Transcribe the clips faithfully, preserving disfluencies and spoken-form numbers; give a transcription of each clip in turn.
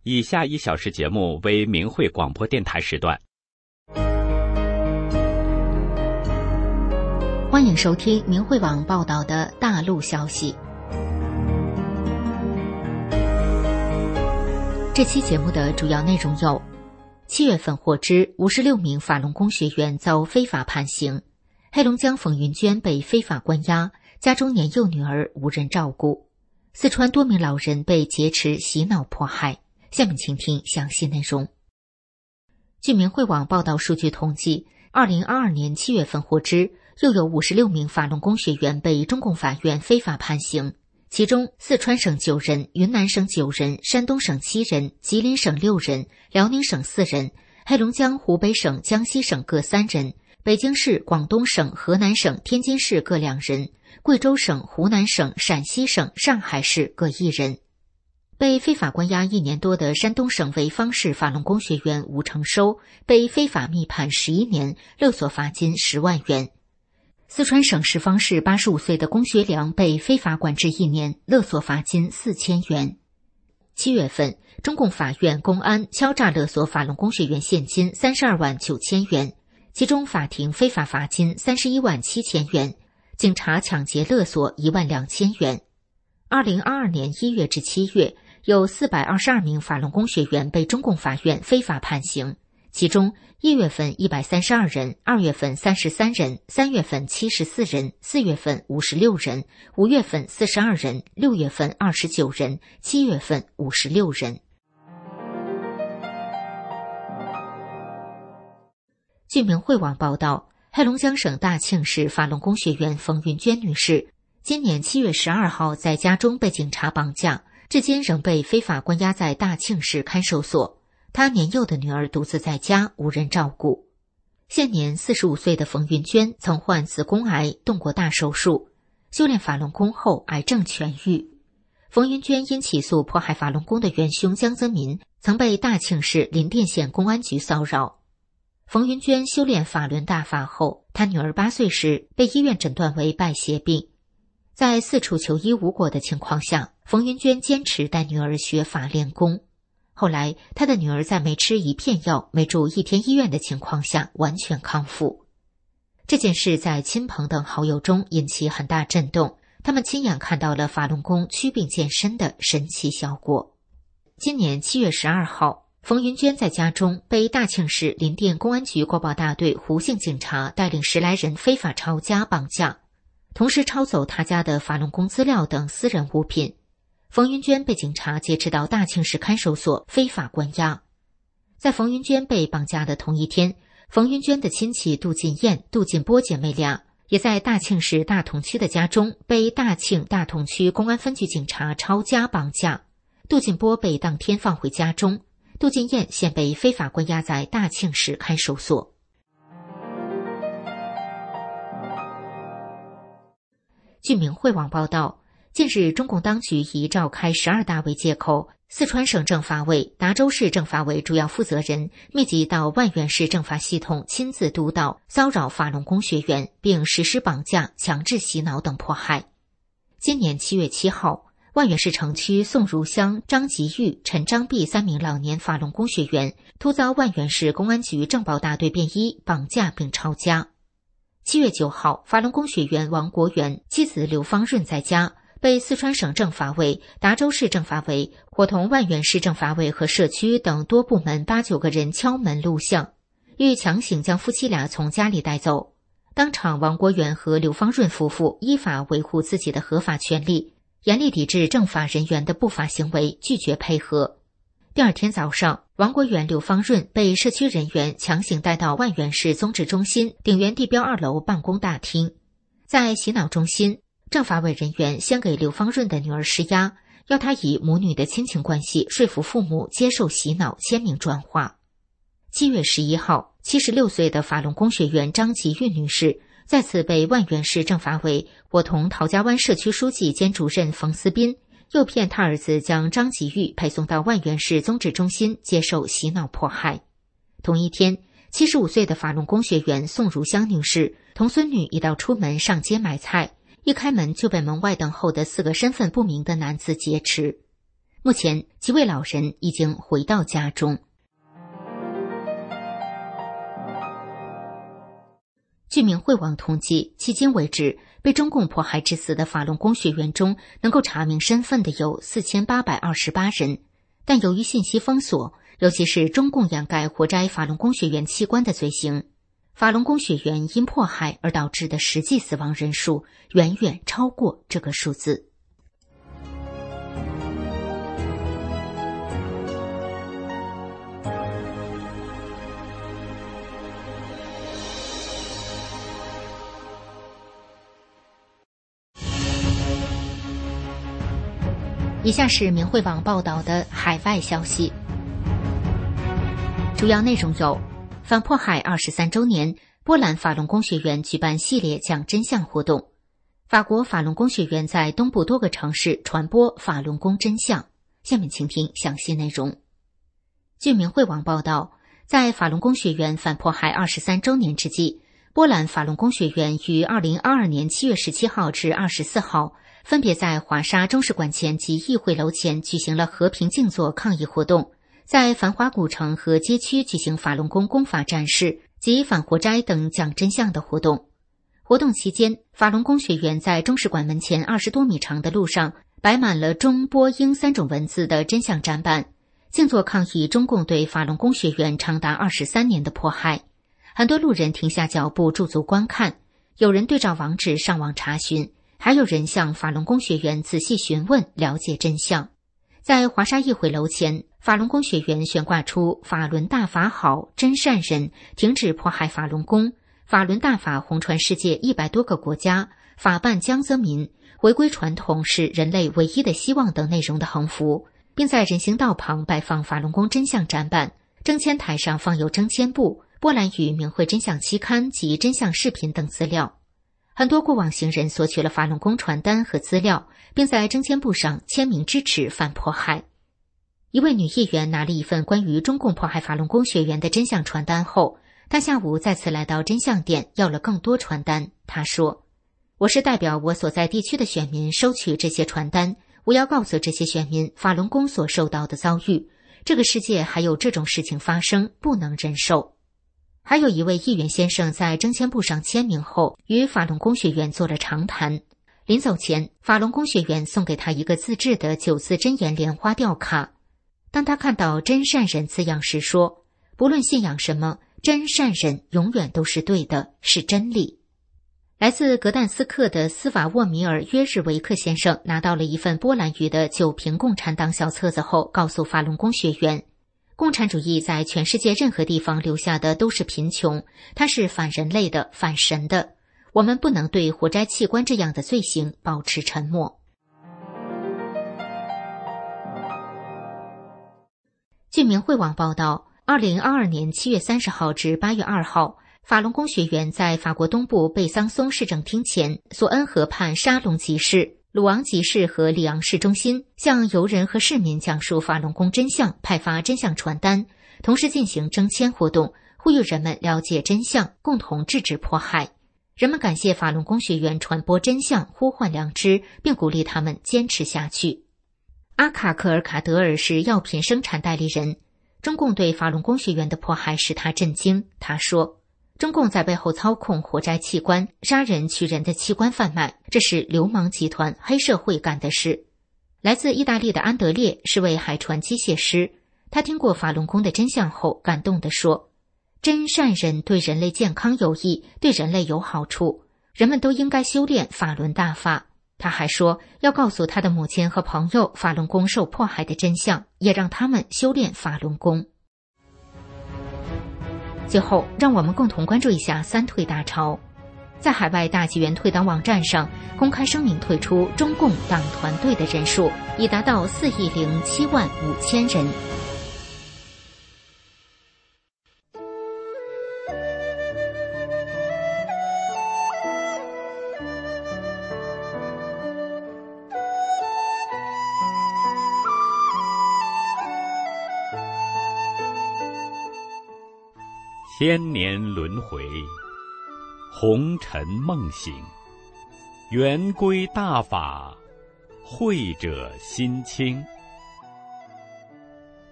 以下一小时节目为明慧广播电台时段。 欢迎收听明慧网报道的大陆消息。这期节目的主要内容有：七月份获知五十六名法轮功学员遭非法判刑；黑龙江冯云娟被非法关押，家中年幼女儿无人照顾；四川多名老人被劫持洗脑迫害。下面请听详细内容。据明慧网报道数据统计，二零二二年七月份获知，又有五十六名法轮功学员被中共法院非法判刑，其中四川省九人，云南省九人，山东省七人，吉林省六人，辽宁省四人，黑龙江、湖北省、江西省各三人，北京市、广东省、河南省、天津市各两人，贵州省、湖南省、陕西省、上海市各一人。被非法关押一年多的山东省潍坊市法轮功学员吴成收被非法密判十一年，勒索罚金十万元。四川省什邡市八十五岁的龚学良被非法管制一年，勒索罚金四千元。七月份，中共法院、公安敲诈勒索法轮功学员现金三十二万九千元，其中法庭非法罚金三十一万七千元，警察抢劫勒索一万两千元。二零二二年一月至七月，有四百二十二名法轮功学员被中共法院非法判刑，其中一月份一百三十二人，二月份三十三人，三月份七十四人，四月份五十六人，五月份四十二人，六月份二十九人，七月份五十六人。据明慧网报道，黑龙江省大庆市法轮功学员冯云娟女士今年七月十二号在家中被警察绑架，至今仍被非法关押在大庆市看守所。她年幼的女儿独自在家，无人照顾。现年四十五岁的冯云娟曾患子宫癌，动过大手术，修炼法轮功后癌症痊愈。冯云娟因起诉迫害法轮功的元凶江泽民，曾被大庆市林甸县公安局骚扰。冯云娟修炼法轮大法后，她女儿八岁时被医院诊断为败血病。在四处求医无果的情况下，冯云娟坚持带女儿学法练功。后来，她的女儿在没吃一片药、没住一天医院的情况下完全康复。这件事在亲朋等好友中引起很大震动，他们亲眼看到了法轮功祛病健身的神奇效果。今年七月十二号，冯云娟在家中被大庆市林甸公安局国保大队胡姓警察带领十来人非法抄家绑架，同时抄走他家的法轮功资料等私人物品。冯云娟被警察劫持到大庆市看守所非法关押。在冯云娟被绑架的同一天，冯云娟的亲戚杜进燕、杜进波姐妹俩也在大庆市大同区的家中被大庆大同区公安分局警察抄家绑架。杜进波被当天放回家中，杜进燕现被非法关押在大庆市看守所。据明慧网报道，近日中共当局以召开十二大为借口，四川省政法委、达州市政法委主要负责人密集到万源市政法系统亲自督导、骚扰法轮功学员，并实施绑架、强制洗脑等迫害。今年七月七号，万源市城区宋如乡、张吉玉、陈章碧三名老年法轮功学员突遭万源市公安局政保大队便衣绑架并抄家。七月九号，法轮功学员王国元、妻子刘芳润在家被四川省政法委、达州市政法委伙同万源市政法委和社区等多部门八九个人敲门录像，欲强行将夫妻俩从家里带走。当场，王国元和刘芳润夫妇依法维护自己的合法权利，严厉抵制政法人员的不法行为，拒绝配合。第二天早上，王国元、刘芳润被社区人员强行带到万源市综治中心鼎源地标二楼办公大厅。在洗脑中心，政法委人员先给刘芳润的女儿施压，要她以母女的亲情关系说服父母接受洗脑，签名转化。七月十一号，七十六岁的法轮功学员张吉玉女士再次被万源市政法委伙同陶家湾社区书记兼主任冯思斌诱骗他儿子将张吉玉配送到万源市综治中心接受洗脑迫害。同一天，七十五岁的法轮功学员宋如香女士同孙女一道出门上街买菜，一开门就被门外等候的四个身份不明的男子劫持。 目前几位老人已经回到家中。据明慧网统计，迄今为止被中共迫害致死的法轮功学员中，能够查明身份的有四千八百二十八人，但由于信息封锁，尤其是中共掩盖活摘法轮功学员器官的罪行，法轮功学员因迫害而导致的实际死亡人数远远超过这个数字。以下是明慧网报道的海外消息，主要内容有：反迫害二十三周年，波兰法轮功学员举办系列讲真相活动；法国法轮功学员在东部多个城市传播法轮功真相。下面请听详细内容。据明慧网报道，在法轮功学员反迫害二十三周年之际，波兰法轮功学员于二零二二年七月十七号至二十四号分别在华沙中使馆前及议会楼前举行了和平静坐抗议活动，在繁华古城和街区举行法轮功功法展示及反活摘等讲真相的活动。活动期间，法轮功学员在中使馆门前二十多米长的路上摆满了中波英三种文字的真相展板，静坐抗议中共对法轮功学员长达二十三年的迫害。很多路人停下脚步驻足观看，有人对照网址上网查询，还有人向法轮功学员仔细询问了解真相。在华沙议会楼前，法轮功学员悬挂出法轮大法好，真善人，停止迫害法轮功，法轮大法红传世界一百多个国家，法办江泽民，回归传统是人类唯一的希望等内容的横幅，并在人行道旁摆放法轮功真相展板，征签台上放有征签簿、波兰语明慧真相期刊及真相视频等资料。很多过往行人索取了法轮功传单和资料，并在征签簿上签名支持反迫害。一位女议员拿了一份关于中共迫害法轮功学员的真相传单后，她下午再次来到真相店要了更多传单。她说：“我是代表我所在地区的选民收取这些传单，我要告诉这些选民法轮功所受到的遭遇，这个世界还有这种事情发生，不能忍受。”还有一位议员先生在征签簿上签名后，与法轮功学员做了长谈。临走前，法轮功学员送给他一个自制的九字真言莲花吊卡。当他看到真善人字样时说，不论信仰什么，真善人永远都是对的，是真理。来自格但斯克的斯瓦沃米尔约日维克先生拿到了一份波兰语的九评共产党小册子后，告诉法轮功学员，共产主义在全世界任何地方留下的都是贫穷，它是反人类的，反神的。我们不能对活摘器官这样的罪行保持沉默。据明慧网报道，二零二二年七月三十号至八月二号，法轮功学员在法国东部贝桑松市政厅前、索恩河畔沙龙集市、鲁昂集市和里昂市中心向游人和市民讲述法轮功真相，派发真相传单，同时进行征签活动，呼吁人们了解真相，共同制止迫害。人们感谢法轮功学员传播真相，呼唤良知，并鼓励他们坚持下去。阿卡克尔卡德尔是药品生产代理人，中共对法轮功学员的迫害使他震惊。他说，中共在背后操控活摘器官、杀人取人的器官贩卖，这是流氓集团、黑社会干的事。来自意大利的安德烈是位海船机械师，他听过法轮功的真相后感动地说，真善人对人类健康有益，对人类有好处，人们都应该修炼法轮大法。他还说要告诉他的母亲和朋友法轮功受迫害的真相，也让他们修炼法轮功。最后，让我们共同关注一下三退大潮。在海外大纪元退党网站上公开声明退出中共党团队的人数已达到四亿零七万五千人。 千年轮回，红尘梦醒，圆归大法，慧者心清。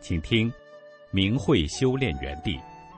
请听明慧修炼园地。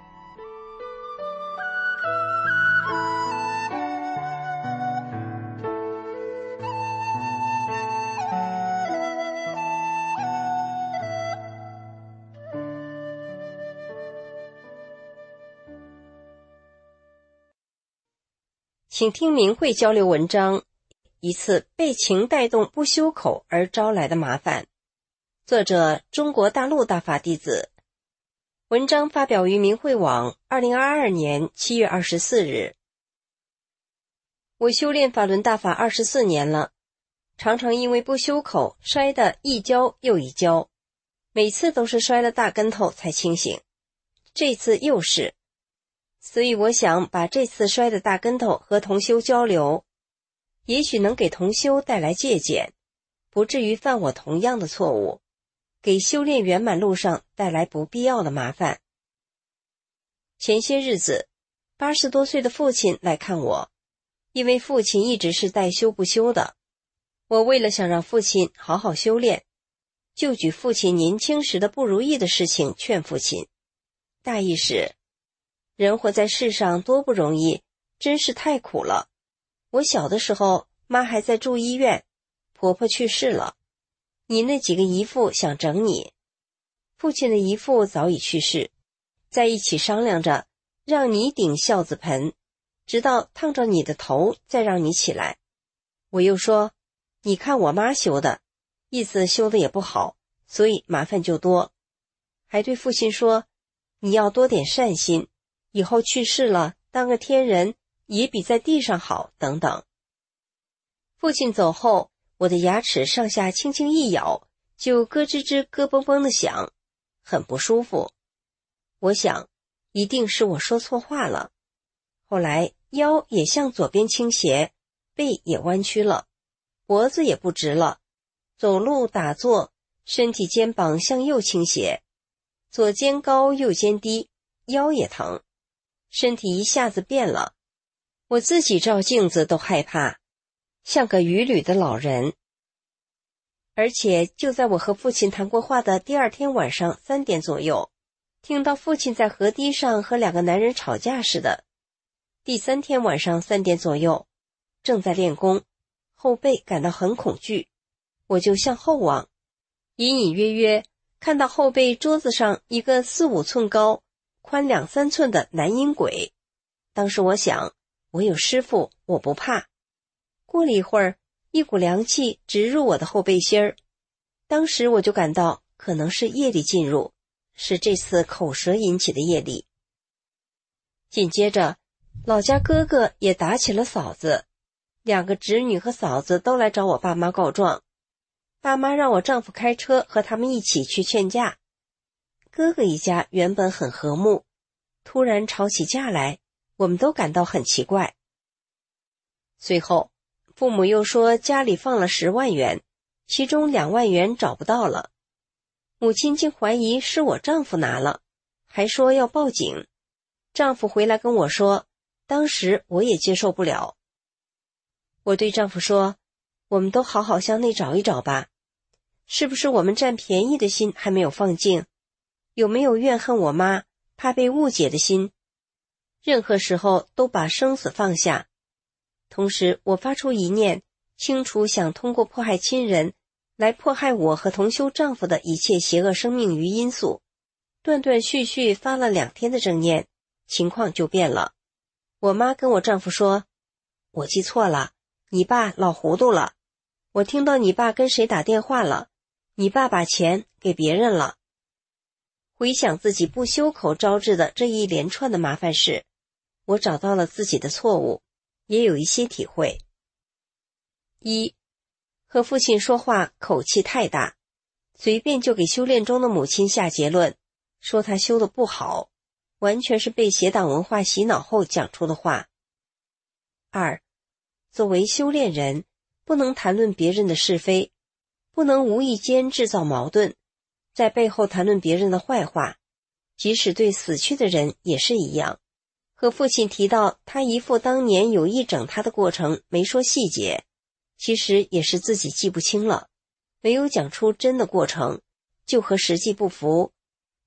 请听明慧交流文章，一次被情带动不修口而招来的麻烦。作者中国大陆大法弟子。文章发表于明慧网二零二二年七月二十四日。我修炼法轮大法二十四年了，常常因为不修口摔得一跤又一跤，每次都是摔了大跟头才清醒，这次又是。所以我想把这次摔的大跟头和同修交流，也许能给同修带来借鉴，不至于犯我同样的错误，给修炼圆满路上带来不必要的麻烦。前些日子，八十多岁的父亲来看我，因为父亲一直是带修不修的，我为了想让父亲好好修炼，就举父亲年轻时的不如意的事情劝父亲。大意是，人活在世上多不容易，真是太苦了。我小的时候，妈还在住医院，婆婆去世了，你那几个姨父想整你，父亲的姨父早已去世，在一起商量着让你顶孝子盆，直到烫着你的头再让你起来。我又说，你看我妈修的，意思修的也不好，所以麻烦就多。还对父亲说，你要多点善心，以后去世了当个天人也比在地上好等等。父亲走后，我的牙齿上下轻轻一咬，就咯吱吱咯嘣嘣的响，很不舒服。我想一定是我说错话了。后来腰也向左边倾斜，背也弯曲了，脖子也不直了，走路打坐，身体肩膀向右倾斜，左肩高右肩低，腰也疼，身体一下子变了，我自己照镜子都害怕，像个愚吕的老人。而且就在我和父亲谈过话的第二天晚上三点左右，听到父亲在河堤上和两个男人吵架似的。第三天晚上三点左右，正在练功，后背感到很恐惧，我就向后望，隐隐约约看到后背桌子上一个四五寸高，宽两三寸的男阴鬼。当时我想，我有师父，我不怕。过了一会儿，一股凉气直入我的后背心儿，当时我就感到可能是业力进入，是这次口舌引起的业力。紧接着，老家哥哥也打起了嫂子，两个侄女和嫂子都来找我爸妈告状，爸妈让我丈夫开车和他们一起去劝架。哥哥一家原本很和睦，突然吵起架来，我们都感到很奇怪。随后父母又说家里放了十万元，其中两万元找不到了，母亲竟怀疑是我丈夫拿了，还说要报警。丈夫回来跟我说，当时我也接受不了。我对丈夫说，我们都好好向内找一找吧，是不是我们占便宜的心还没有放净？有没有怨恨我妈，怕被误解的心？任何时候都把生死放下。同时我发出一念，清除想通过迫害亲人来迫害我和同修丈夫的一切邪恶生命与因素，断断续续发了两天的正念，情况就变了。我妈跟我丈夫说，我记错了，你爸老糊涂了，我听到你爸跟谁打电话了，你爸把钱给别人了。回想自己不修口招致的这一连串的麻烦事，我找到了自己的错误，也有一些体会。一，和父亲说话口气太大，随便就给修炼中的母亲下结论，说他修得不好，完全是被邪党文化洗脑后讲出的话。二，作为修炼人，不能谈论别人的是非，不能无意间制造矛盾，在背后谈论别人的坏话，即使对死去的人也是一样。和父亲提到他姨父当年有意整他的过程，没说细节，其实也是自己记不清了，没有讲出真的过程，就和实际不符，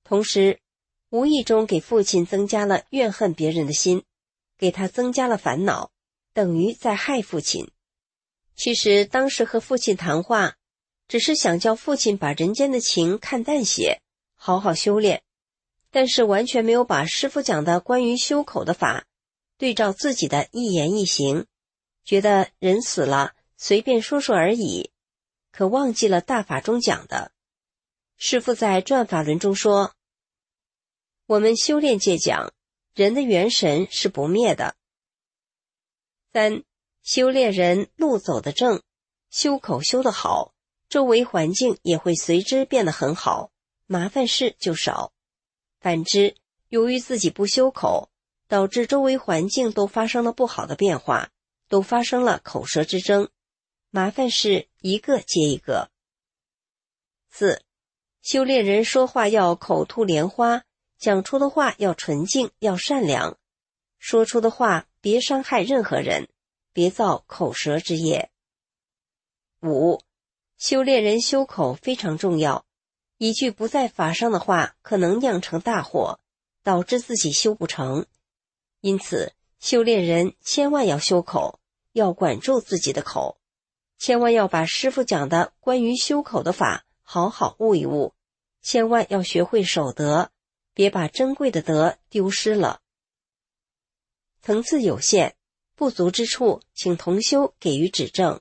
同时无意中给父亲增加了怨恨别人的心，给他增加了烦恼，等于在害父亲。其实当时和父亲谈话，只是想叫父亲把人间的情看淡些，好好修炼，但是完全没有把师父讲的关于修口的法对照自己的一言一行，觉得人死了随便说说而已，可忘记了大法中讲的。师父在转法轮中说，我们修炼界讲，人的元神是不灭的。三，修炼人路走得正，修口修得好，周围环境也会随之变得很好，麻烦事就少。反之，由于自己不修口，导致周围环境都发生了不好的变化，都发生了口舌之争，麻烦事一个接一个。四，修炼人说话要口吐莲花，讲出的话要纯净，要善良，说出的话别伤害任何人，别造口舌之业。五，修炼人修口非常重要，一句不在法上的话可能酿成大祸，导致自己修不成。因此修炼人千万要修口，要管住自己的口，千万要把师父讲的关于修口的法好好悟一悟，千万要学会守德，别把珍贵的德丢失了。层次有限，不足之处请同修给予指正。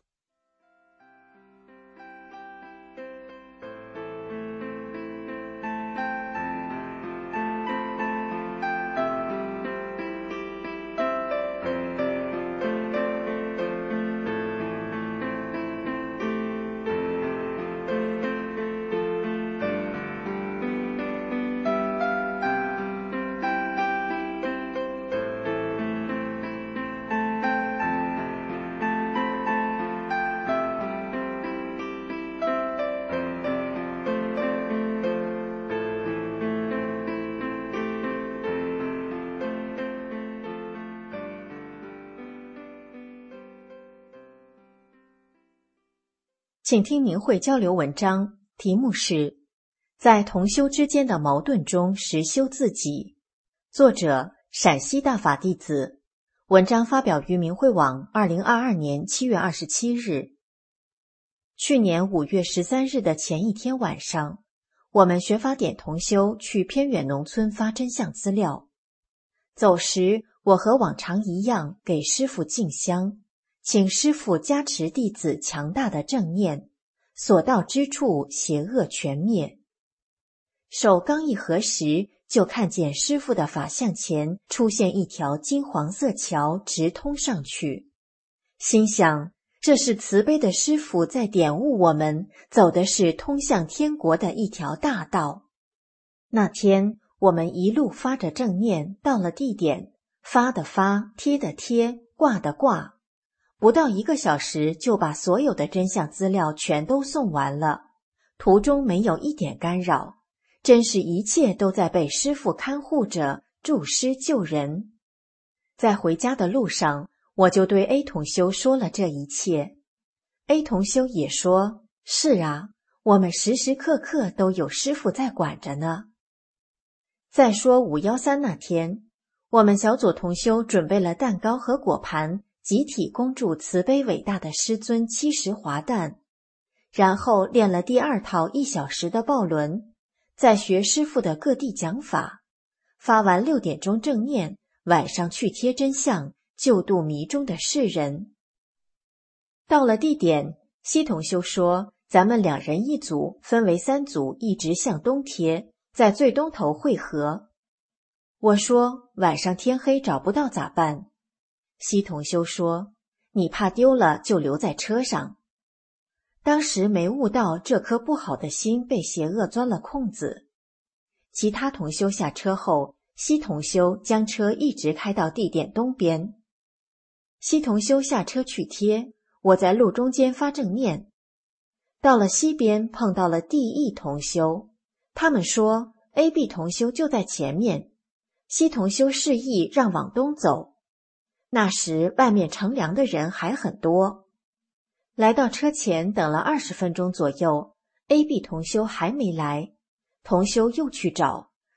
请听明慧交流文章，题目是在同修之间的矛盾中实修自己，作者陕西大法弟子，文章发表于明慧网二零二二年七月二十七日。去年五月十三日的前一天晚上，我们学法典同修去偏远农村发真相资料，走时我和往常一样给师父敬香，请师父加持弟子强大的正念，所到之处邪恶全灭。手刚一合时，就看见师父的法像前出现一条金黄色桥，直通上去。心想，这是慈悲的师父在点悟我们，走的是通向天国的一条大道。那天我们一路发着正念，到了地点，发的发，贴的贴，挂的挂，不到一个小时就把所有的真相资料全都送完了，途中没有一点干扰，真是一切都在被师父看护着，助师救人。在回家的路上，我就对 A 同修说了这一切。A 同修也说，是啊，我们时时刻刻都有师父在管着呢。再说五一三那天，我们小组同修准备了蛋糕和果盘，集体恭祝慈悲伟大的师尊七十华诞，然后练了第二套一小时的报轮，再学师父的各地讲法，发完六点钟正念，晚上去贴真相，救度迷中的世人。到了地点，西同修说，咱们两人一组，分为三组，一直向东贴，在最东头汇合。我说，晚上天黑找不到咋办？西同修说，你怕丢了就留在车上。当时没悟到这颗不好的心被邪恶钻了空子。其他同修下车后，西同修将车一直开到地点东边。西同修下车去贴，我在路中间发正念。到了西边碰到了 D E 同修，他们说 A B 同修就在前面，西同修示意让往东走。那时外面乘凉的人还很多。来到车前等了二十分钟左右， A B 同修还没来，同修又去找，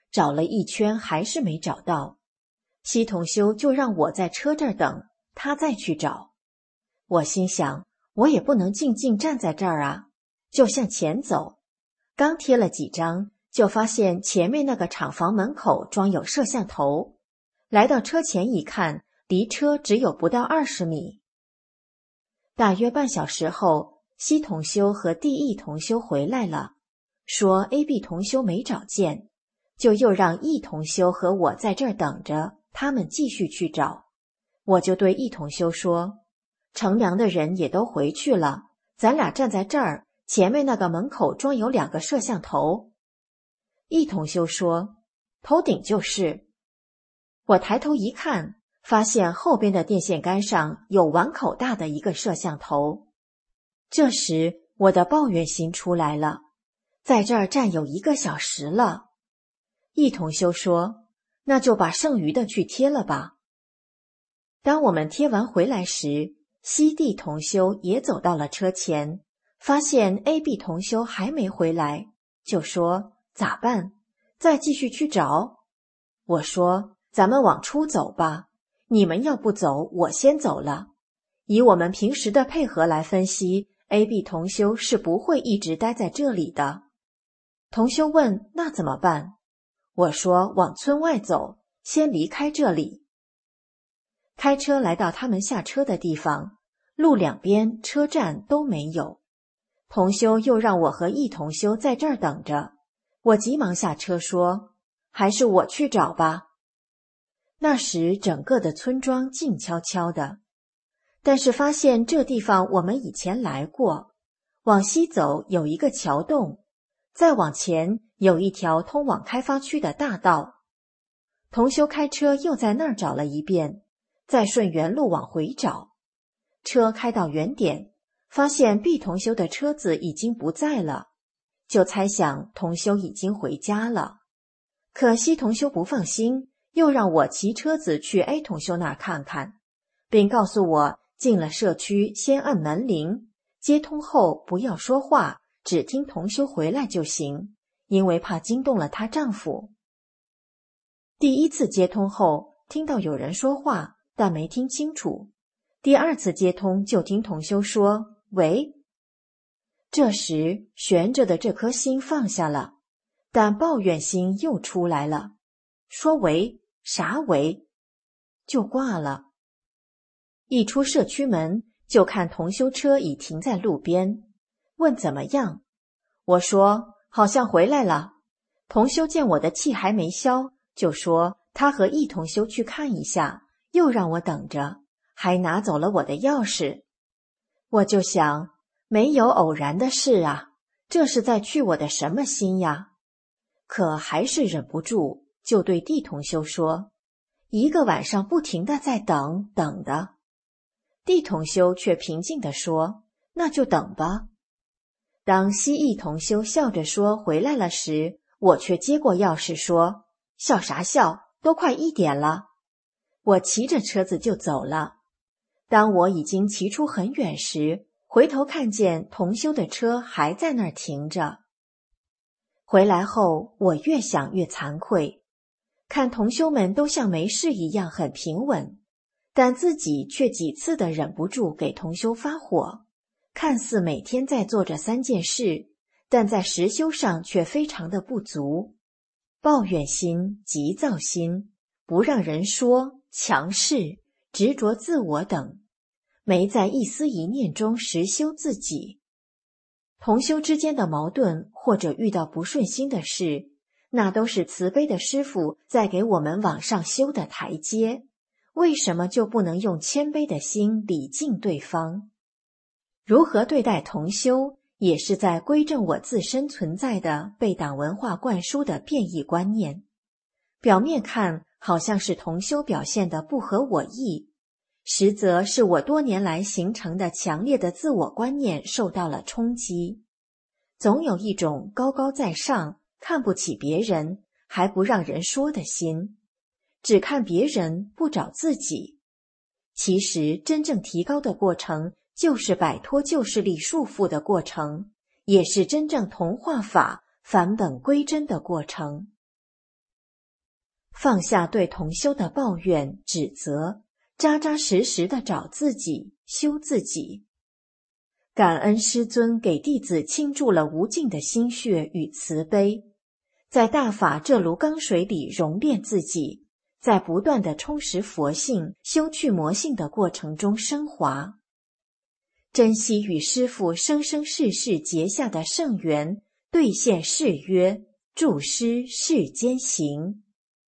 找了一圈还是没找到。西同修就让我在车这儿等，他再去找。我心想，我也不能静静站在这儿啊，就向前走。刚贴了几张，就发现前面那个厂房门口装有摄像头。来到车前一看，离车只有不到二十米。大约半小时后，西同修和 D E 同修回来了，说 A B 同修没找见，就又让 E 同修和我在这儿等着，他们继续去找。我就对 E 同修说，乘凉的人也都回去了，咱俩站在这儿，前面那个门口装有两个摄像头。E 同修说，头顶就是。我抬头一看，发现后边的电线杆上有碗口大的一个摄像头。这时我的抱怨心出来了，在这儿站有一个小时了。E 同修说，那就把剩余的去贴了吧。当我们贴完回来时，西 D 同修也走到了车前，发现 A B 同修还没回来，就说，咋办？再继续去找？我说，咱们往出走吧，你们要不走，我先走了。以我们平时的配合来分析， A B 同修是不会一直待在这里的。同修问，那怎么办？我说，往村外走，先离开这里。开车来到他们下车的地方，路两边车站都没有。同修又让我和 E 同修在这儿等着，我急忙下车说，还是我去找吧。那时整个的村庄静悄悄的，但是发现这地方我们以前来过。往西走有一个桥洞，再往前有一条通往开发区的大道。同修开车又在那儿找了一遍，再顺原路往回找。车开到原点，发现 B 同修的车子已经不在了，就猜想同修已经回家了。可惜同修不放心，又让我骑车子去 A 同修那儿看看，并告诉我进了社区先按门铃，接通后不要说话，只听同修回来就行，因为怕惊动了她丈夫。第一次接通后，听到有人说话，但没听清楚。第二次接通就听同修说，喂。这时悬着的这颗心放下了，但抱怨心又出来了，说喂，啥喂？就挂了。一出社区门，就看同修车已停在路边，问怎么样？我说好像回来了。同修见我的气还没消，就说他和 E 同修去看一下，又让我等着，还拿走了我的钥匙。我就想，没有偶然的事啊，这是在去我的什么心呀？可还是忍不住，就对 D 同修说，一个晚上不停地在等等的。D 同修却平静地说，那就等吧。当西 E 同修笑着说回来了时，我却接过钥匙说，笑啥笑，都快一点了。我骑着车子就走了。当我已经骑出很远时，回头看见同修的车还在那儿停着。回来后，我越想越惭愧，看同修们都像没事一样很平稳，但自己却几次的忍不住给同修发火，看似每天在做这三件事，但在实修上却非常的不足。抱怨心、急躁心、不让人说、强势、执着自我等，没在一丝一念中实修自己。同修之间的矛盾或者遇到不顺心的事，那都是慈悲的师父在给我们往上修的台阶，为什么就不能用谦卑的心礼敬对方？如何对待同修，也是在归正我自身存在的被党文化灌输的变异观念。表面看好像是同修表现的不合我意，实则是我多年来形成的强烈的自我观念受到了冲击。总有一种高高在上，看不起别人，还不让人说的心，只看别人不找自己。其实真正提高的过程，就是摆脱旧势力束缚的过程，也是真正同化法返本归真的过程。 放下对同修的抱怨、指责，扎扎实实的找自己，修自己。感恩师尊给弟子倾注了无尽的心血与慈悲，在大法这炉钢水里熔炼自己，在不断的充实佛性、修去魔性的过程中升华。珍惜与师父生生世世结下的圣缘，兑现誓约，助师世间行。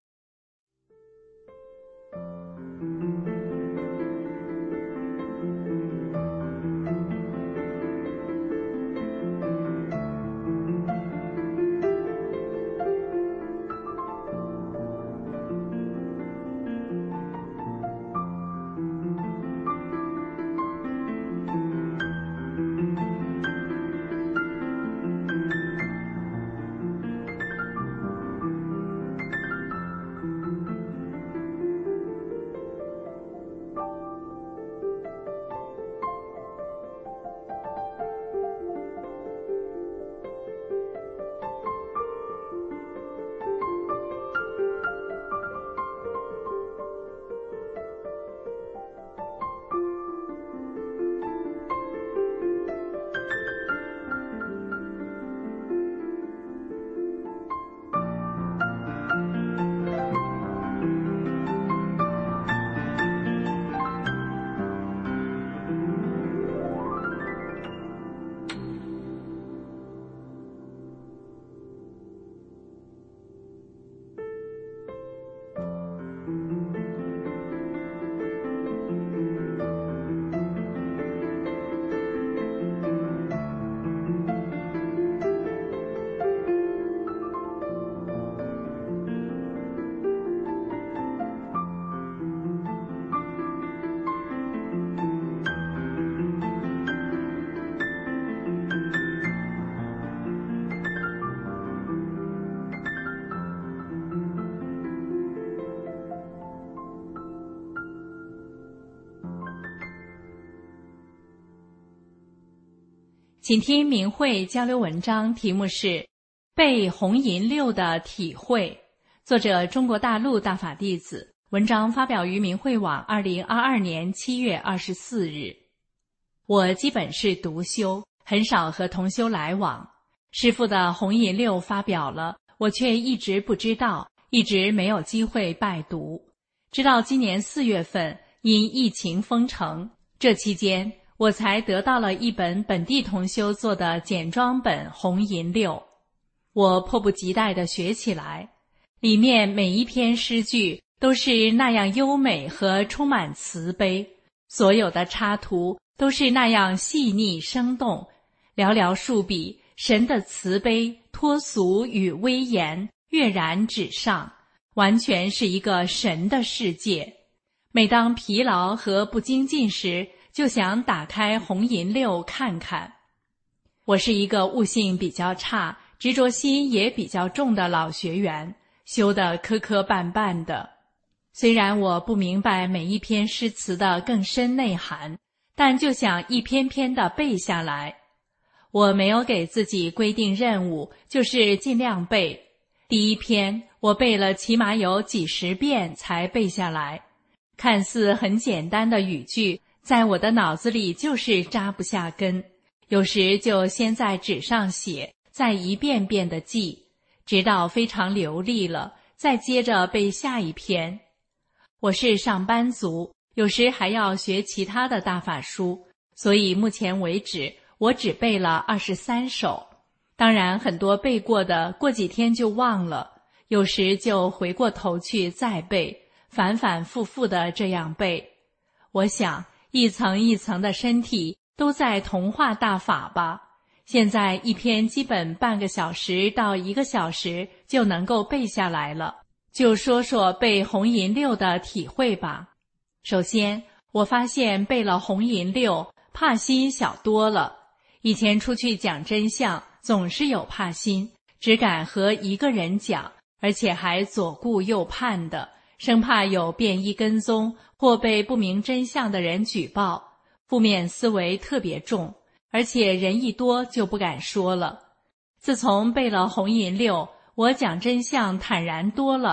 请听明慧交流文章，题目是《背红银六的体会》，作者中国大陆大法弟子，文章发表于明慧网二零二二年七月二十四日。我基本是独修，很少和同修来往。师父的红银六发表了，我却一直不知道，一直没有机会拜读。直到今年四月份，因疫情封城，这期间我才得到了一本本地同修做的简装本红银六。我迫不及待地学起来，里面每一篇诗句都是那样优美和充满慈悲，所有的插图都是那样细腻生动，寥寥数笔，神的慈悲、脱俗与威严跃然纸上，完全是一个神的世界。每当疲劳和不精进时，就想打开红银六看看。我是一个悟性比较差，执着心也比较重的老学员，修得磕磕绊绊的。虽然我不明白每一篇诗词的更深内涵，但就想一篇篇地背下来。我没有给自己规定任务，就是尽量背。第一篇我背了起码有几十遍才背下来，看似很简单的语句，在我的脑子里就是扎不下根，有时就先在纸上写，再一遍遍地记，直到非常流利了，再接着背下一篇。我是上班族，有时还要学其他的大法书，所以目前为止我只背了二十三首。当然很多背过的过几天就忘了，有时就回过头去再背，反反复复地这样背。我想一层一层的身体都在同化大法吧，现在一篇基本半个小时到一个小时就能够背下来了。就说说背红银六的体会吧。首先，我发现背了红银六，怕心小多了。以前出去讲真相，总是有怕心，只敢和一个人讲，而且还左顾右盼的，生怕有便衣跟踪或被不明真相的人举报，负面思维特别重，而且人一多就不敢说了。自从背了红银六，我讲真相坦然多了，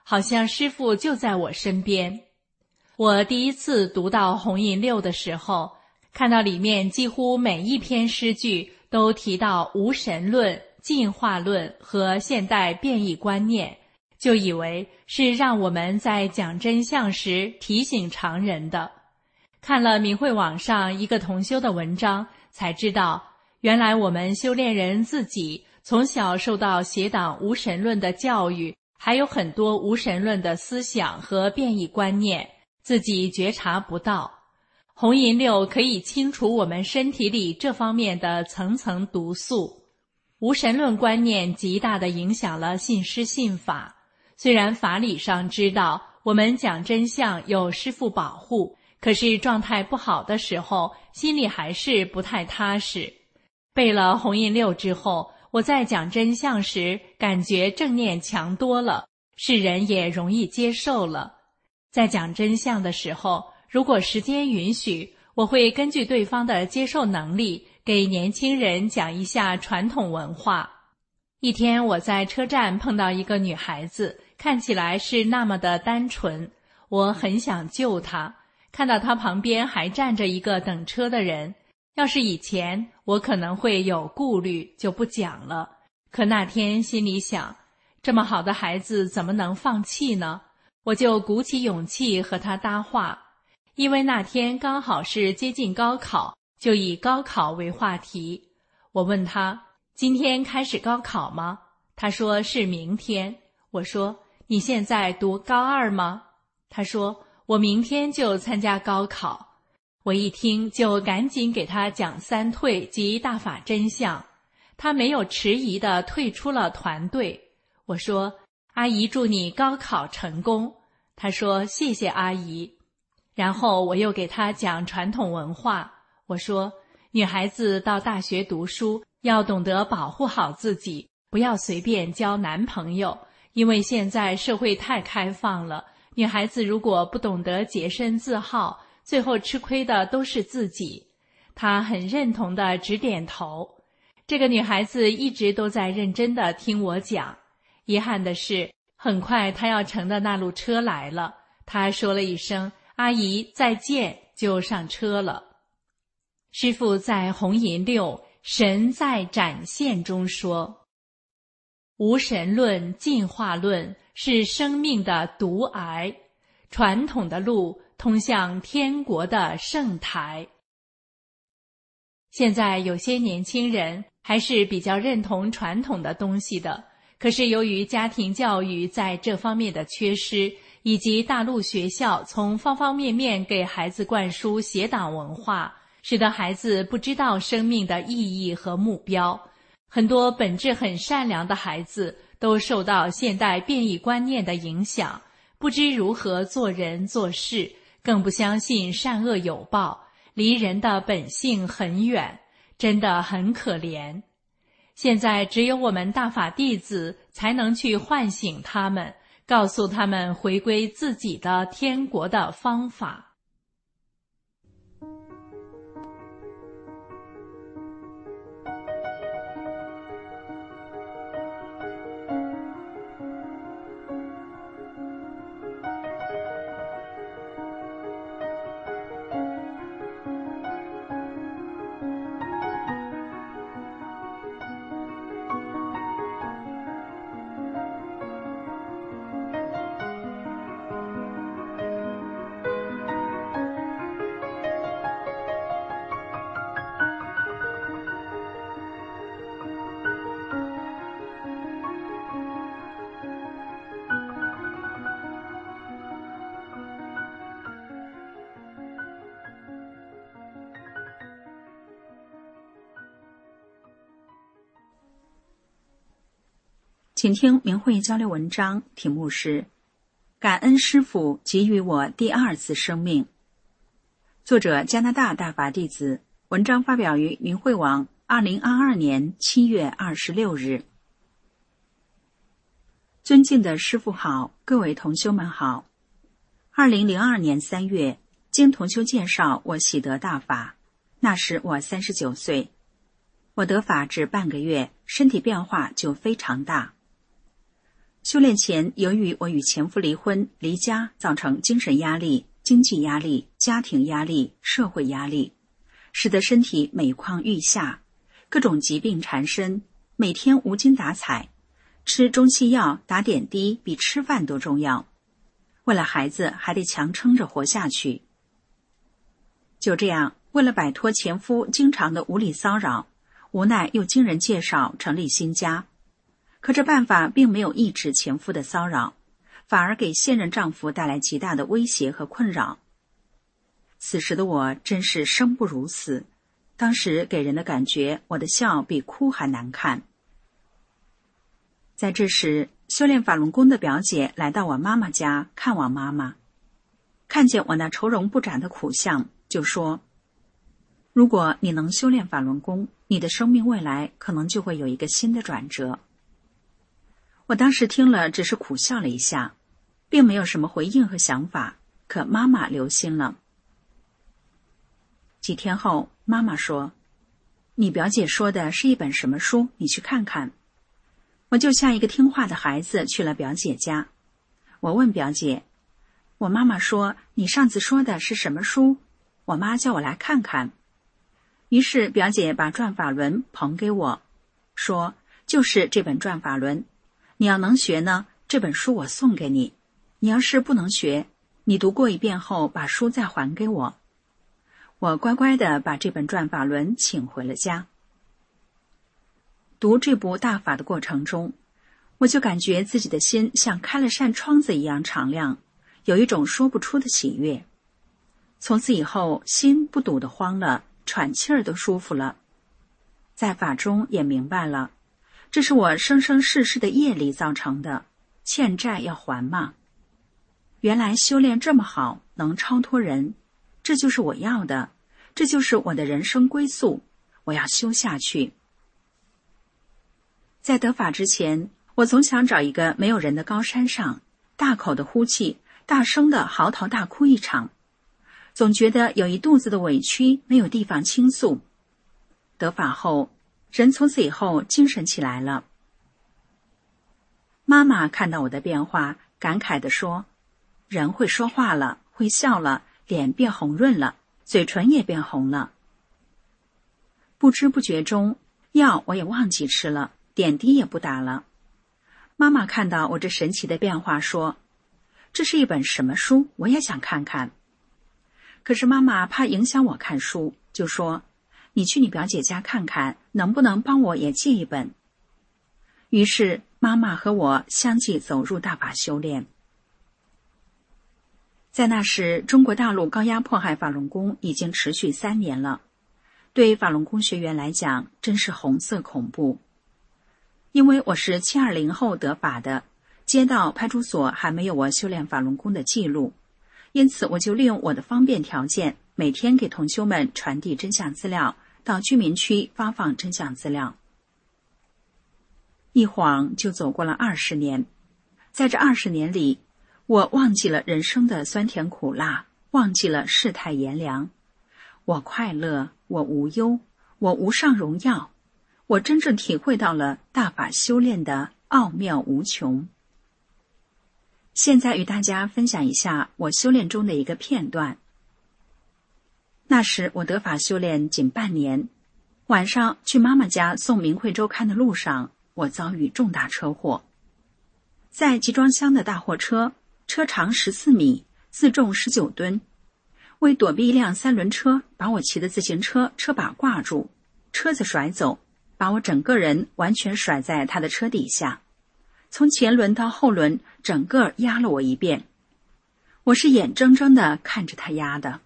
好像师父就在我身边。我第一次读到红银六的时候，看到里面几乎每一篇诗句都提到无神论、进化论和现代变异观念，就以为是让我们在讲真相时提醒常人的。看了明慧网上一个同修的文章，才知道原来我们修炼人自己从小受到邪党无神论的教育，还有很多无神论的思想和变异观念，自己觉察不到。红银六可以清除我们身体里这方面的层层毒素。无神论观念极大地影响了信师信法，虽然法理上知道我们讲真相有师父保护，可是状态不好的时候，心里还是不太踏实。背了红银六之后，我在讲真相时感觉正念强多了，世人也容易接受了。在讲真相的时候，如果时间允许，我会根据对方的接受能力，给年轻人讲一下传统文化。一天我在车站碰到一个女孩子，看起来是那么的单纯，我很想救她。看到她旁边还站着一个等车的人，要是以前我可能会有顾虑，就不讲了。可那天心里想，这么好的孩子怎么能放弃呢？我就鼓起勇气和她搭话。因为那天刚好是接近高考，就以高考为话题。我问他，今天开始高考吗？他说是明天。我说，你现在读高二吗？他说，我明天就参加高考。我一听就赶紧给他讲三退及大法真相。他没有迟疑地退出了团队。我说，阿姨祝你高考成功。他说，谢谢阿姨。然后我又给他讲传统文化，我说，女孩子到大学读书要懂得保护好自己，不要随便交男朋友，因为现在社会太开放了，女孩子如果不懂得洁身自好，最后吃亏的都是自己。她很认同地直点头。这个女孩子一直都在认真地听我讲。遗憾的是，很快她要乘的那路车来了，她说了一声阿姨再见，就上车了。师父在红银六神在展现中说，无神论、进化论是生命的毒癌，传统的路通向天国的圣台。现在有些年轻人还是比较认同传统的东西的，可是由于家庭教育在这方面的缺失，以及大陆学校从方方面面给孩子灌输邪党文化，使得孩子不知道生命的意义和目标。很多本质很善良的孩子都受到现代变异观念的影响，不知如何做人做事，更不相信善恶有报，离人的本性很远，真的很可怜。现在只有我们大法弟子才能去唤醒他们，告诉他们回归自己的天国的方法。 请听明慧交流文章，题目是感恩师父给予我第二次生命。作者加拿大大法弟子，文章发表于明慧网二零二二年七月二十六日。尊敬的师父好，各位同修们好。二零零二年三月，经同修介绍，我喜得大法，那时我三十九岁。我得法只半个月，身体变化就非常大。 修炼前，由于我与前夫离婚、离家，造成精神压力、经济压力、家庭压力、社会压力，使得身体每况愈下，各种疾病缠身，每天无精打采，吃中西药打点滴比吃饭都重要。为了孩子还得强撑着活下去。就这样，为了摆脱前夫经常的无理骚扰，无奈又经人介绍成立新家。可这办法并没有抑制前夫的骚扰，反而给现任丈夫带来极大的威胁和困扰。此时的我真是生不如死，当时给人的感觉，我的笑比哭还难看。在这时，修炼法轮功的表姐来到我妈妈家看望妈妈，看见我那愁容不展的苦相，就说：如果你能修炼法轮功，你的生命未来可能就会有一个新的转折。我当时听了只是苦笑了一下，并没有什么回应和想法，可妈妈留心了。几天后，妈妈说：你表姐说的是一本什么书，你去看看。我就像一个听话的孩子去了表姐家。我问表姐，我妈妈说你上次说的是什么书？我妈叫我来看看。于是表姐把转法轮捧给我，说就是这本转法轮，你要能学呢，这本书我送给你，你要是不能学，你读过一遍后把书再还给我。我乖乖地把这本转法轮请回了家。读这部大法的过程中，我就感觉自己的心像开了扇窗子一样敞亮，有一种说不出的喜悦。从此以后，心不堵得慌了，喘气儿都舒服了。在法中也明白了，这是我生生世世的业力造成的，欠债要还嘛。原来修炼这么好，能超脱人，这就是我要的，这就是我的人生归宿，我要修下去。在得法之前，我总想找一个没有人的高山上，大口的呼气，大声的嚎啕大哭一场，总觉得有一肚子的委屈没有地方倾诉。得法后，人从此以后精神起来了。妈妈看到我的变化，感慨地说：人会说话了，会笑了，脸变红润了，嘴唇也变红了。不知不觉中，药我也忘记吃了，点滴也不打了。妈妈看到我这神奇的变化，说：这是一本什么书？我也想看看。可是妈妈怕影响我看书，就说：你去你表姐家看看，能不能帮我也借一本。于是妈妈和我相继走入大法修炼。在那时，中国大陆高压迫害法轮功已经持续三年了，对法轮功学员来讲真是红色恐怖。因为我是七二零后得法的，街道派出所还没有我修炼法轮功的记录，因此我就利用我的方便条件，每天给同修们传递真相资料，到居民区发放真相资料。一晃就走过了二十年，在这二十年里，我忘记了人生的酸甜苦辣，忘记了世态炎凉。我快乐，我无忧，我无上荣耀，我真正体会到了大法修炼的奥妙无穷。现在与大家分享一下我修炼中的一个片段。那时我得法修炼仅半年，晚上去妈妈家送《明慧周刊》的路上，我遭遇重大车祸。在集装箱的大货车，车长十四米，自重十九吨。为躲避一辆三轮车，把我骑的自行车车把挂住，车子甩走，把我整个人完全甩在他的车底下，从前轮到后轮整个压了我一遍。我是眼睁睁地看着他压的。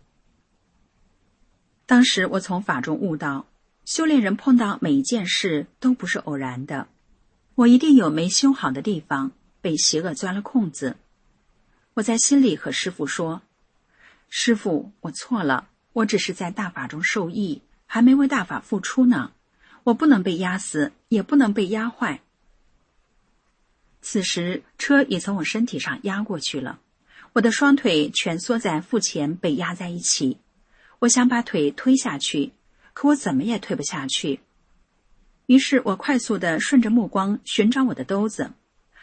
当时我从法中悟到，修炼人碰到每一件事都不是偶然的，我一定有没修好的地方，被邪恶钻了空子。我在心里和师父说：师父，我错了，我只是在大法中受益，还没为大法付出呢，我不能被压死，也不能被压坏。此时车也从我身体上压过去了，我的双腿蜷缩在腹前被压在一起，我想把腿推下去，可我怎么也推不下去。于是我快速地顺着目光寻找我的兜子，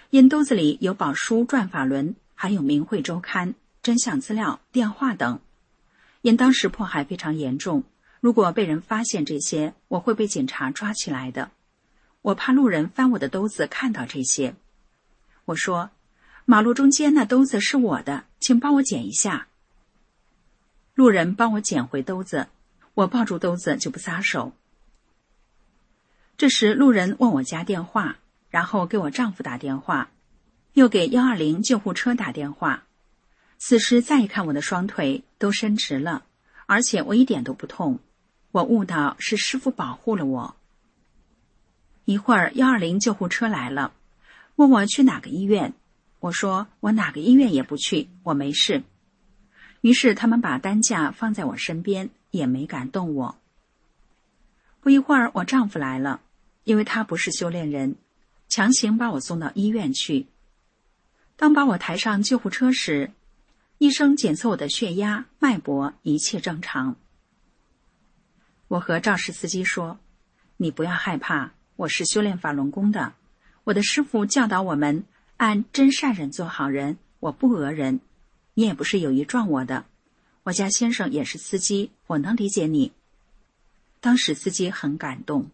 因兜子里有宝书转法轮，还有明慧周刊、真相资料、电话等。因当时迫害非常严重，如果被人发现这些，我会被警察抓起来的。我怕路人翻我的兜子看到这些。我说，马路中间那兜子是我的，请帮我捡一下。路人帮我捡回兜子，我抱住兜子就不撒手。这时路人问我家电话，然后给我丈夫打电话，又给一二零救护车打电话。此时再一看我的双腿都伸直了，而且我一点都不痛，我悟到是师父保护了我。一会儿一二零救护车来了，问我去哪个医院，我说我哪个医院也不去，我没事。于是他们把担架放在我身边，也没敢动我。不一会儿我丈夫来了，因为他不是修炼人，强行把我送到医院去。当把我抬上救护车时，医生检测我的血压、脉搏，一切正常。我和肇事司机说，你不要害怕，我是修炼法轮功的，我的师父教导我们按真善忍做好人，我不讹人，你也不是有意撞我的，我家先生也是司机，我能理解你。当时司机很感动。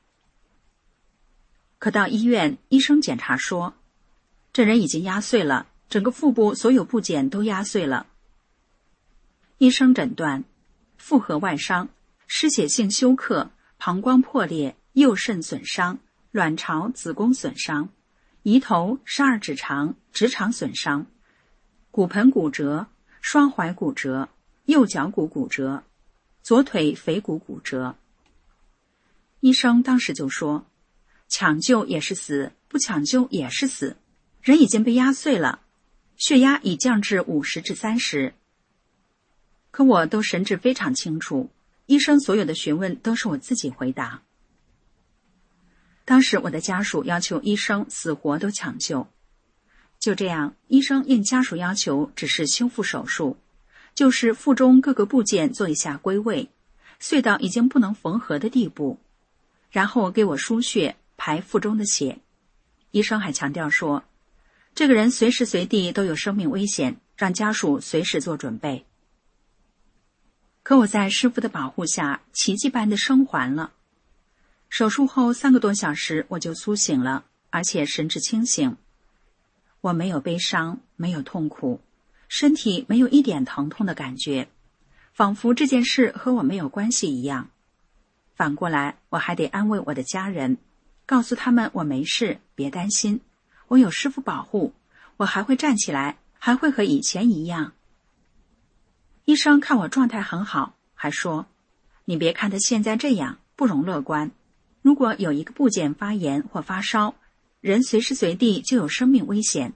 可到医院，医生检查说，这人已经压碎了，整个腹部所有部件都压碎了。医生诊断复合外伤、失血性休克、膀胱破裂、右肾损伤、卵巢、子宫损伤、胰头、十二指肠、直肠损伤、骨盆骨折、双踝骨折、右脚骨骨折、左腿腓骨骨折。医生当时就说，抢救也是死，不抢救也是死，人已经被压碎了，血压已降至五十至三十。可我都神志非常清楚，医生所有的询问都是我自己回答。当时我的家属要求医生死活都抢救，就这样，医生应家属要求只是修复手术，就是腹中各个部件做一下归位，碎到已经不能缝合的地步，然后给我输血排腹中的血。医生还强调说，这个人随时随地都有生命危险，让家属随时做准备。可我在师父的保护下，奇迹般的生还了。手术后三个多小时我就苏醒了，而且神志清醒。我没有悲伤，没有痛苦，身体没有一点疼痛的感觉，仿佛这件事和我没有关系一样。反过来，我还得安慰我的家人，告诉他们我没事，别担心，我有师父保护，我还会站起来，还会和以前一样。医生看我状态很好，还说，你别看他现在这样，不容乐观，如果有一个部件发炎或发烧，人随时随地就有生命危险。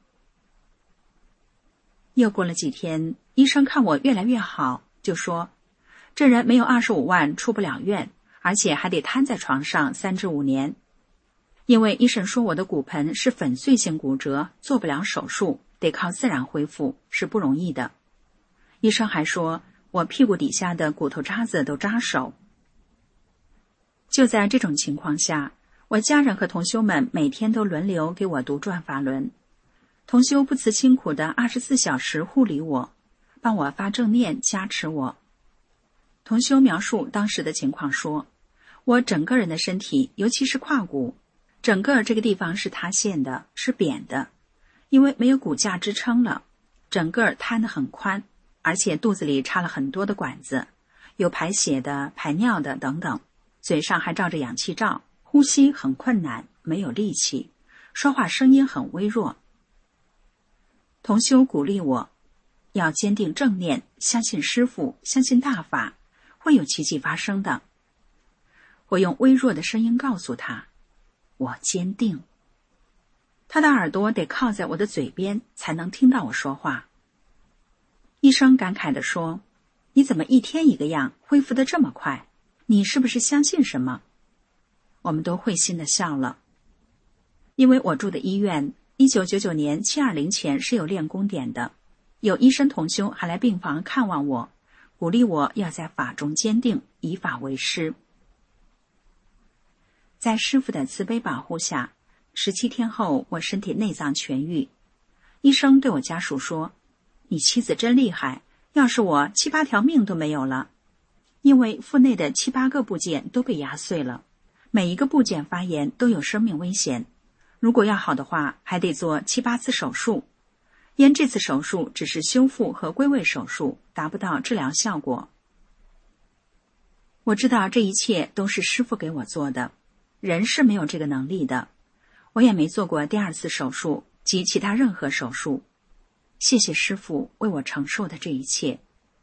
又过了几天，医生看我越来越好，就说，这人没有二十五万出不了院，而且还得瘫在床上三至五年。因为医生说我的骨盆是粉碎性骨折，做不了手术，得靠自然恢复，是不容易的。医生还说，我屁股底下的骨头渣子都扎手。就在这种情况下，我家人和同修们每天都轮流给我读转法轮。同修不辞辛苦的二十四小时护理我，帮我发正念加持我。同修描述当时的情况说，我整个人的身体，尤其是胯骨，整个这个地方是塌陷的，是扁的，因为没有骨架支撑了，整个摊得很宽，而且肚子里插了很多的管子，有排血的、排尿的等等，嘴上还罩着氧气罩，呼吸很困难，没有力气，说话声音很微弱。同修鼓励我，要坚定正念，相信师父，相信大法，会有奇迹发生的。我用微弱的声音告诉他，我坚定。他的耳朵得靠在我的嘴边，才能听到我说话。医生感慨地说，你怎么一天一个样，恢复得这么快？你是不是相信什么？我们都会心地笑了。因为我住的医院一九九九年七二零前是有练功点的，有医生同修还来病房看望我，鼓励我要在法中坚定，以法为师。在师父的慈悲保护下， 十七天后，我身体内脏痊愈。医生对我家属说，你妻子真厉害，要是我七八条命都没有了。因为腹内的七八个部件都被压碎了，每一个部件发炎都有生命危险。如果要好的话，还得做七八次手术。因这次手术只是修复和归位手术，达不到治疗效果。我知道这一切都是师父给我做的，人是没有这个能力的。我也没做过第二次手术及其他任何手术。谢谢师父为我承受的这一切。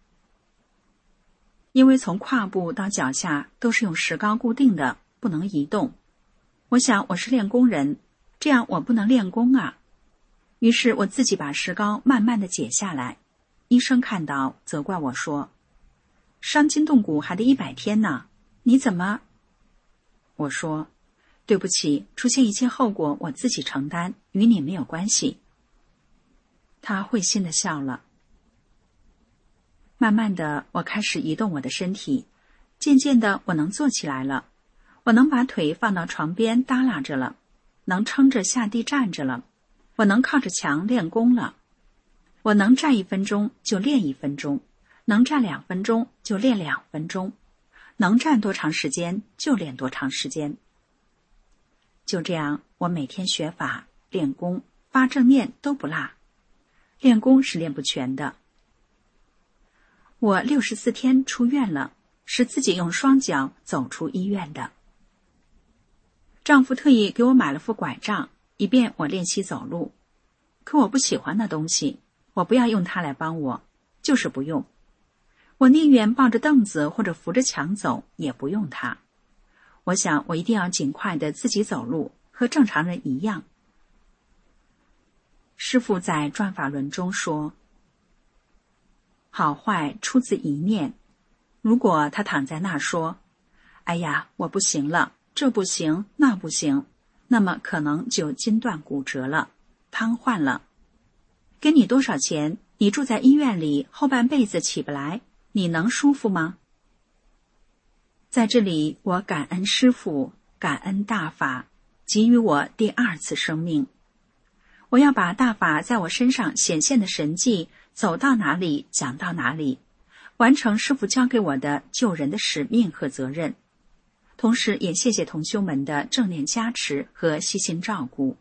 因为从胯部到脚下都是用石膏固定的，不能移动。我想我是练功人，这样我不能练功啊。于是我自己把石膏慢慢地解下来。医生看到责怪我说，伤筋动骨还得一百天呢，你怎么？我说，对不起，出现一切后果我自己承担，与你没有关系。他会心地笑了。慢慢的，我开始移动我的身体，渐渐的我能坐起来了，我能把腿放到床边耷拉着了，能撑着下地站着了，我能靠着墙练功了。我能站一分钟就练一分钟，能站两分钟就练两分钟，能站多长时间就练多长时间。就这样，我每天学法、练功、发正念都不落。练功是练不全的。我六十四天出院了，是自己用双脚走出医院的。丈夫特意给我买了副拐杖，以便我练习走路。可我不喜欢那东西，我不要用它来帮我，就是不用。我宁愿抱着凳子或者扶着墙走，也不用它。我想我一定要尽快的自己走路，和正常人一样。师父在转法轮中说，好坏出自一念。如果他躺在那说，哎呀，我不行了，这不行，那不行，那么可能就筋断骨折了，瘫痪了。给你多少钱，你住在医院里后半辈子起不来，你能舒服吗？在这里，我感恩师父，感恩大法，给予我第二次生命。我要把大法在我身上显现的神迹走到哪里讲到哪里，完成师父交给我的救人的使命和责任。同时也谢谢同修们的正念加持和悉心照顾。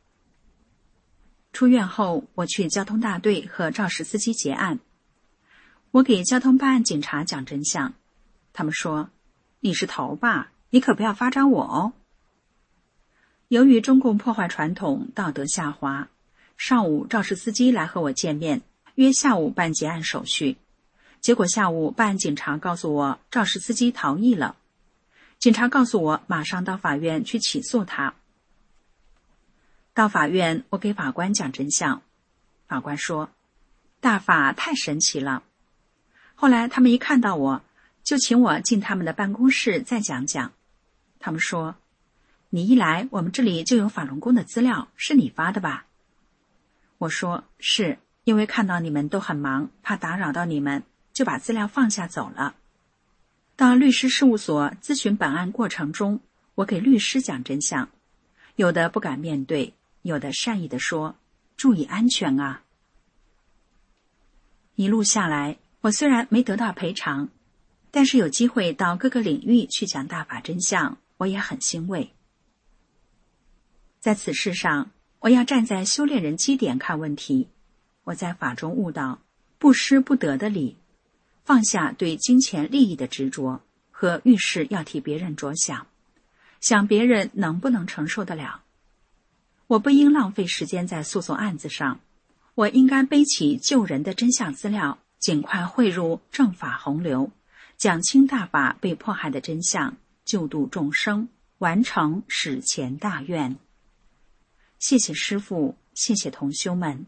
出院后，我去交通大队和肇事司机结案。我给交通办案警察讲真相，他们说，你是头吧，你可不要发展我哦。由于中共破坏传统，道德下滑，上午肇事司机来和我见面，约下午办结案手续。结果下午办案警察告诉我，肇事司机逃逸了。警察告诉我马上到法院去起诉他。到法院，我给法官讲真相。法官说，大法太神奇了。后来他们一看到我，就请我进他们的办公室再讲讲。他们说，你一来，我们这里就有法轮功的资料，是你发的吧？我说，是，因为看到你们都很忙，怕打扰到你们，就把资料放下走了。到律师事务所咨询本案过程中，我给律师讲真相，有的不敢面对，有的善意地说，注意安全啊。一路下来，我虽然没得到赔偿，但是有机会到各个领域去讲大法真相，我也很欣慰。在此事上，我要站在修炼人基点看问题。我在法中悟到不失不得的理，放下对金钱利益的执着和遇事要替别人着想，想别人能不能承受得了。我不应浪费时间在诉讼案子上，我应该背起救人的真相资料，尽快汇入正法洪流，讲清大法被迫害的真相，救度众生，完成史前大愿。谢谢师父，谢谢同修们。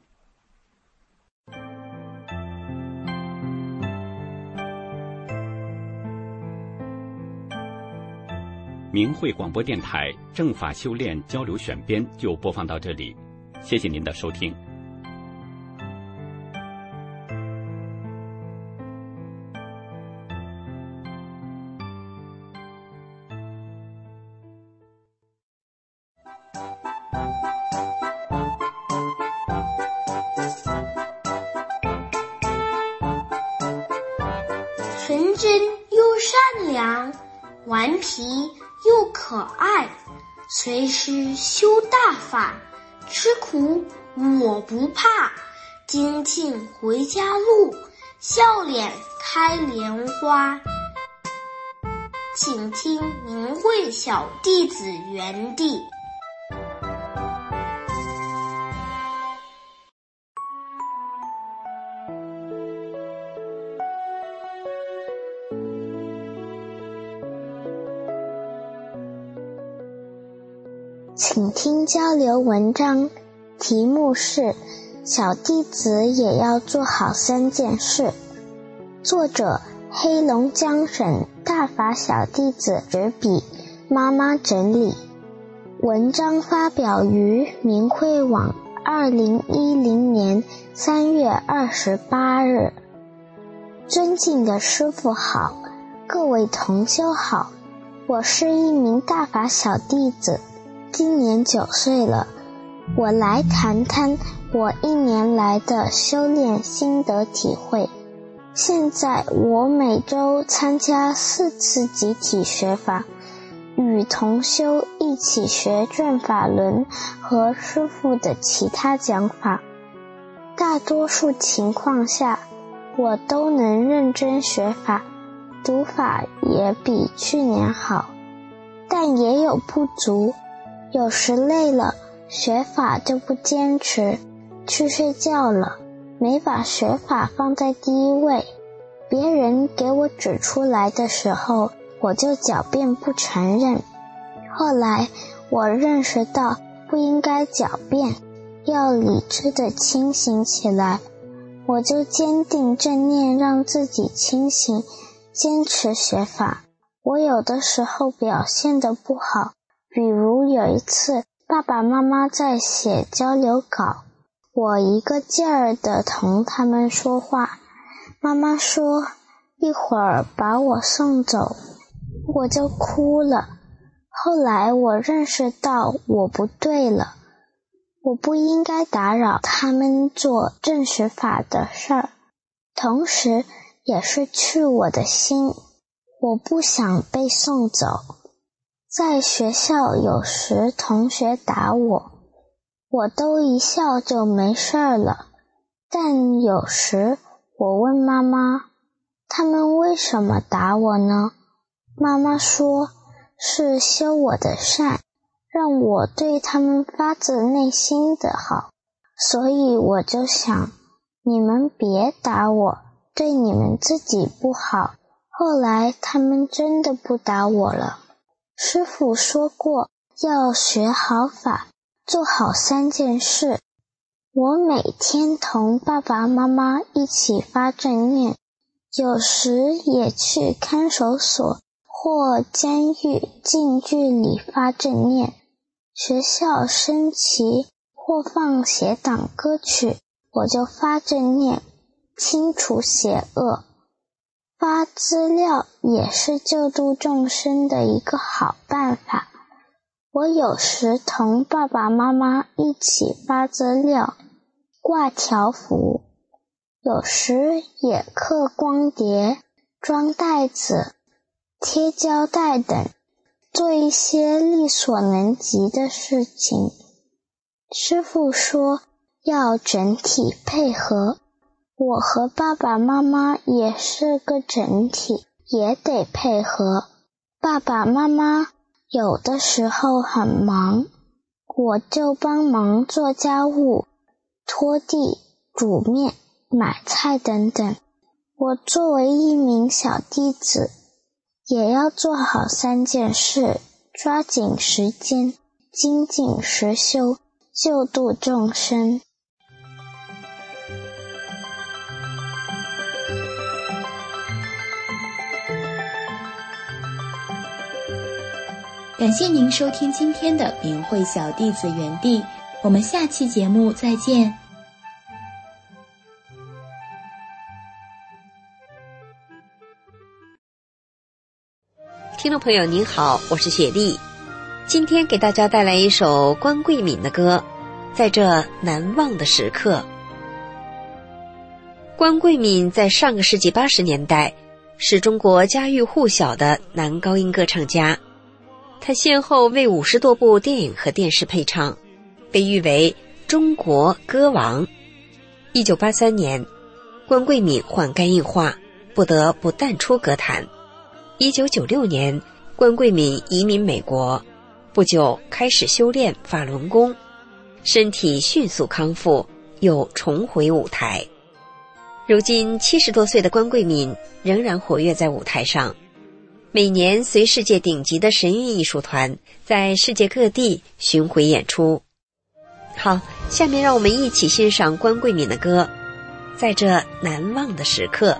明慧广播电台正法修炼交流选编就播放到这里，谢谢您的收听。 真又善良，顽皮又可爱，随时修大法，吃苦我不怕，精进回家路，笑脸开莲花。请听明慧小弟子园地。 请听交流文章，题目是小弟子也要做好三件事。作者黑龙江省大法小弟子执笔，妈妈整理。文章发表于明慧网二零一零年三月二十八日。尊敬的师父好，各位同修好，我是一名大法小弟子，今年九岁了。我来谈谈我一年来的修炼心得体会。现在我每周参加四次集体学法，与同修一起学转法轮和师父的其他讲法。大多数情况下，我都能认真学法，读法也比去年好，但也有不足。有时累了，学法就不坚持，去睡觉了，没把学法放在第一位。别人给我指出来的时候，我就狡辩不承认。后来我认识到不应该狡辩，要理智地清醒起来，我就坚定正念，让自己清醒，坚持学法。我有的时候表现得不好，比如有一次爸爸妈妈在写交流稿，我一个劲儿地同他们说话，妈妈说一会儿把我送走，我就哭了。后来我认识到我不对了，我不应该打扰他们做正实法的事儿，同时也是去我的心，我不想被送走。在学校有时同学打我，我都一笑就没事了，但有时我问妈妈，他们为什么打我呢？妈妈说是修我的善，让我对他们发自内心的好，所以我就想，你们别打我，对你们自己不好。后来他们真的不打我了。师父说过，要学好法，做好三件事。我每天同爸爸妈妈一起发正念，有时也去看守所或监狱近距离发正念。学校升旗或放邪党歌曲，我就发正念，清除邪恶。发资料也是救度众生的一个好办法。我有时同爸爸妈妈一起发资料，挂条幅，有时也刻光碟、装袋子、贴胶带等，做一些力所能及的事情。师父说要整体配合，我和爸爸妈妈也是个整体，也得配合。爸爸妈妈有的时候很忙，我就帮忙做家务，拖地、煮面、买菜等等。我作为一名小弟子，也要做好三件事，抓紧时间，精进实修，救度众生。 感谢您收听今天的明慧小弟子园地，我们下期节目再见。 听众朋友您好，我是雪莉，今天给大家带来一首关桂敏的歌，在这难忘的时刻。关桂敏在上个世纪八十年代是中国家喻户晓的男高音歌唱家，他先后为五十多部电影和电视配唱，被誉为中国歌王。一九八三年，关桂敏患肝硬化，不得不淡出歌坛。一九九六年，关桂敏移民美国，不久开始修炼法轮功，身体迅速康复，又重回舞台。如今七十多岁的关桂敏仍然活跃在舞台上，每年随世界顶级的神韵艺术团在世界各地巡回演出。好，下面让我们一起欣赏关桂敏的歌，在这难忘的时刻。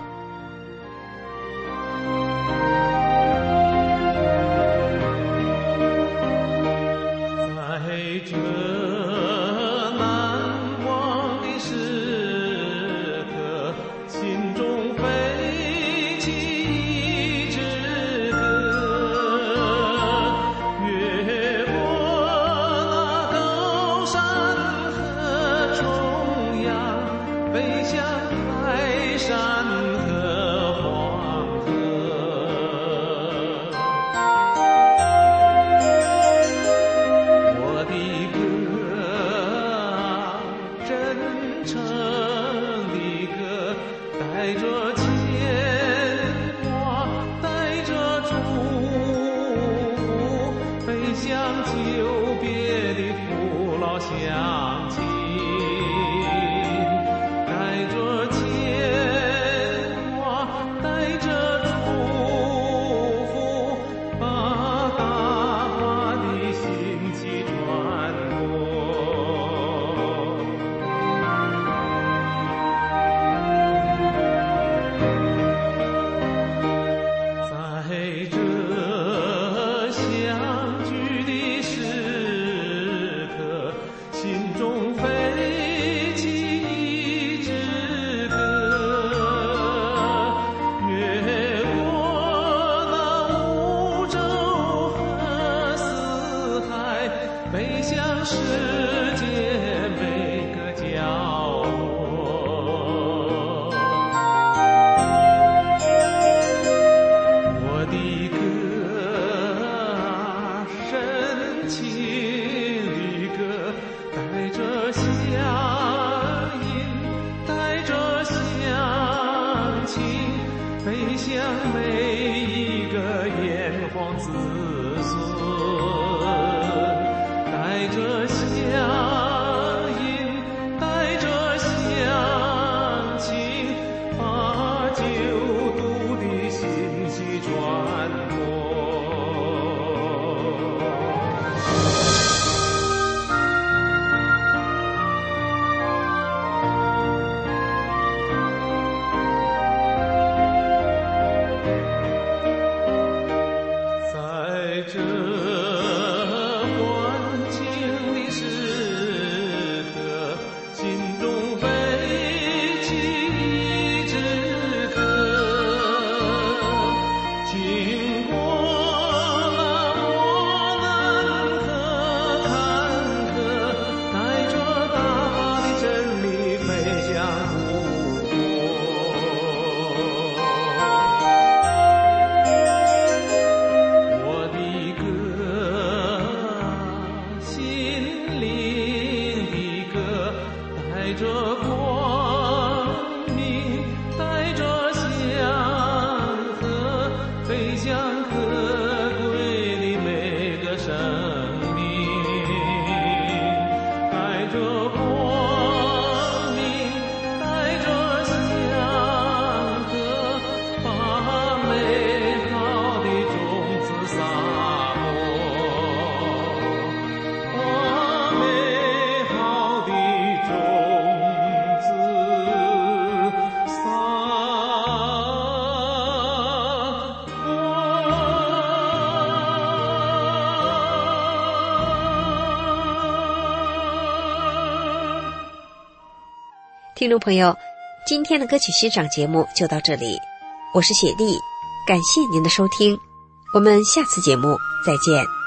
听众朋友，今天的歌曲欣赏节目就到这里，我是雪莉，感谢您的收听，我们下次节目再见。